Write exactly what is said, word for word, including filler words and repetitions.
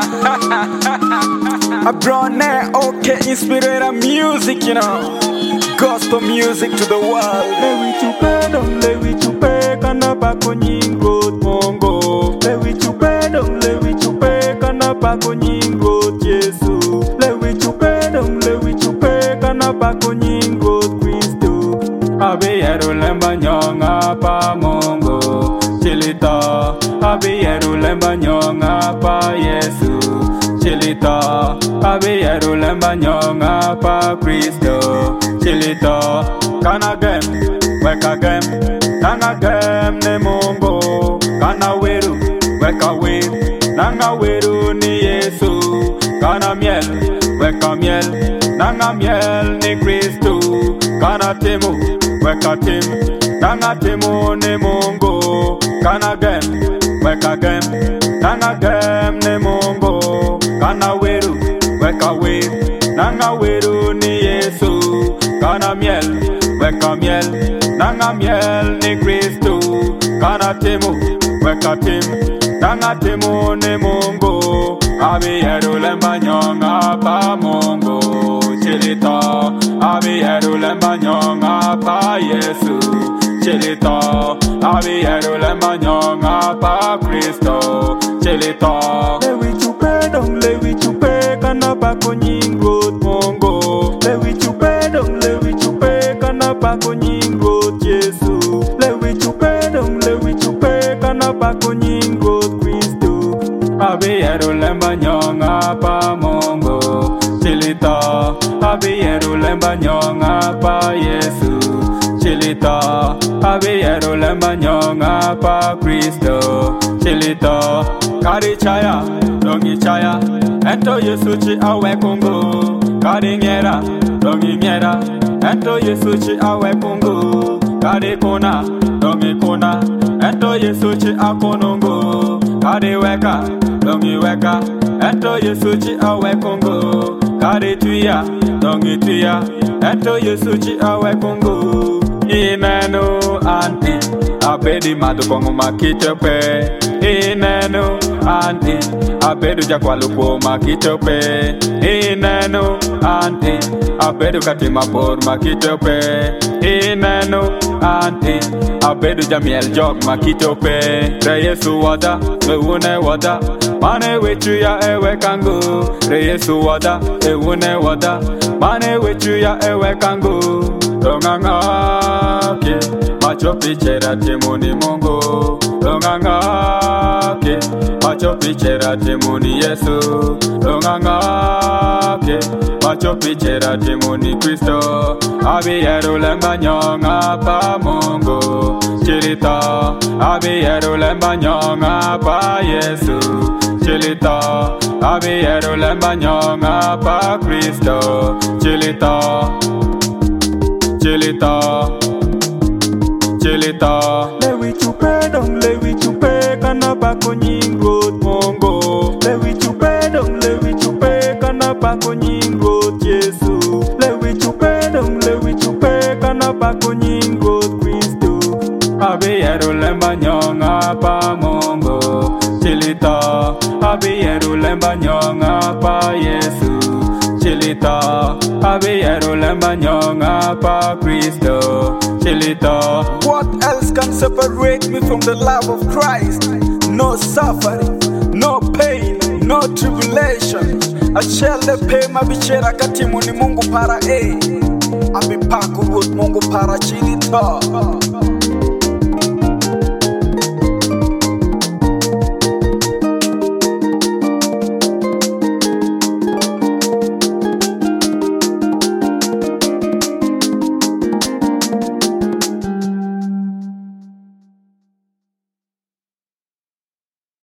I brought that okay inspirator music, you know, gospel music to the world. Lewi chupe dong, lewi chupe kana pako nyingo Mungu. Lewi chupe dong, lewi chupe kana pako nyingo Yesu. Lewi chupe dong, lewi chupe kana pako nyingo Kristo. Abi yeru lemba nyonga pa Mungu Chilita. Abi yeru lemba nyonga pa Yesu Chilita. Abi yeru lemba nyonga pa Kristo Chilita. Kana gem, weka gem, nanga gem ne Mungu. Kana weru, weka weru, nanga weru ni Yesu. Kana miel, weka miel, nanga miel ni Kristo. Kana timu, weka timu, nanga timu ni Mungu. Kana gem, weka gem, nanga gem ni Mungu. Kana weru, weka weru, nanga weru ni Yesu. Kana miel, weka miel, nanga miel ni Kristo. Kana timu, weka timu, nanga timu ni Mungu. Abi yeru lemba nyonga pa Mungu Chilita. Abi yeru lemba nyonga pa Yesu Chilita. Abi yeru lemba nyonga pa Kristo Chilita. Lewi chupe dong, lewi chupe kana pako nyingo Mungu. Lewi chupe dong, lewi chupe kana pako nyingo Yesu. Lewi chupe dong, lewi chupe kana pako nyingo Kristo. Abi yeru lemba nyonga pa Mungu Chilita. Abi yeru lemba nyonga pa Yesu Chilita. Abi yeru lemba nyonga pa Kristo Chilita. Kari chaya, dongi chaya, ento Yesu chi awe kungu. Kari ngera, dongi ngera, ento Yesu chi awe kungu. Kari kuna, dongi kuna, ento Yesu chi akonungu. Kari weka, dongi weka, ento Yesu chi awe kungu. Kari tuya, dongi tuya, ento Yesu chi awe kungu. Inenu anti, abedi madu kongu makitepe. Inenu anti, abedu jakwalupo makitepe. Inenu anti, abedu katima por makitepe. Inenu anti, abedu jamiel jog makitepe. Re Yesu wada, ewune wada, mane wechu ya ewe kangu. Re Yesu wada, ewune wada, mane wechu ya ewe kangu. Longanga ke, macho pichera temuni Mungu. Longanga ke, macho pichera temuni Yesu. Longanga ke, macho pichera temuni Kristo. Abi yeru lemba nyonga pa Mungu Chilita. Abi yeru lemba nyonga pa Yesu Chilita. Abi yeru lemba nyonga pa Kristo Chilita. Chilita, Chilita. Lewi chupe dong, lewi chupe kana pako nyingo Mungu. Lewi chupe dong, lewi chupe kana pako nyingo Yesu. Lewi chupe dong, lewi chupe kana pako nyingo Kristo. Abi yeru lemba nyonga pa Mungu Chilita. Abi yeru lemba nyonga pa Yesu Chilita. Abi yeru lemba nyonga pa Kristo Chilita. What else can separate me from the love of Christ? No suffering, no pain, no tribulation. Achele pe mabichera katimu ni Mungu para e. Abi paku good Mungu para Chilita.